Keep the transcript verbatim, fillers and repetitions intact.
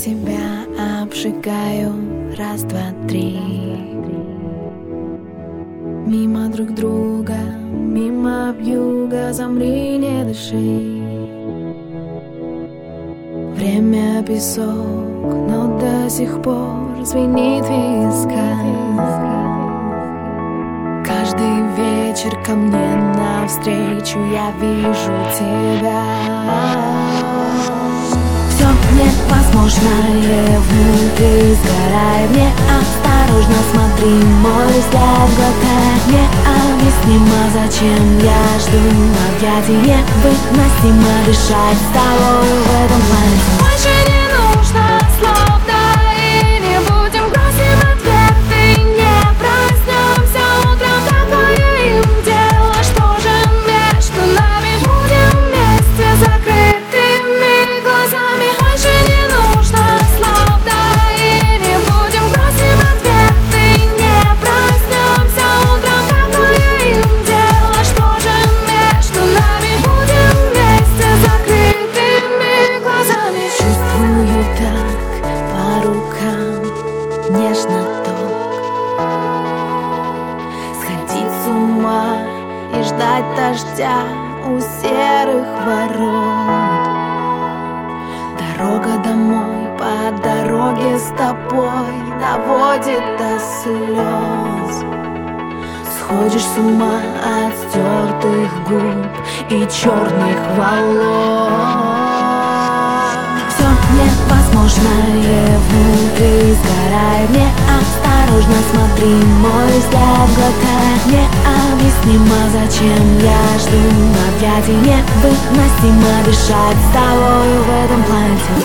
себя обжигаю. Раз, два, три. Мимо друг друга, мимо вьюга. Замри, не дыши. Время песок, но до сих пор звенит в висках. Каждый вечер ко мне навстречу я вижу тебя. Все невозможное внутри сгорает. Неосторожно смотри, мой взгляд глотает. Необъяснимо, зачем я жду объятий. Невыносимо дышать с тобой в этом плане. Больше не нужно слов, да и не будем просим ответы. Не проснемся утром, какое им дело? Что же между нами? Будем вместе закрытыми глазами. Больше не нужно слов, да и не будем просим ответы. Не проснемся утром, какое им дело? Что же между нами? Будем вместе закрытыми глазами. Чувствую так по рукам нежно ток. Сходить с ума и ждать дождя у серых ворот. Дорога домой, по дороге с тобой доводит до слез. Сходишь с ума от стертых губ и черных волос. Все невозможное внутри сгорает. Неосторожно смотри, мой взгляд глотает. Необъяснимо, зачем я жду объятий. Невыносимо дышать с тобой в этом платье.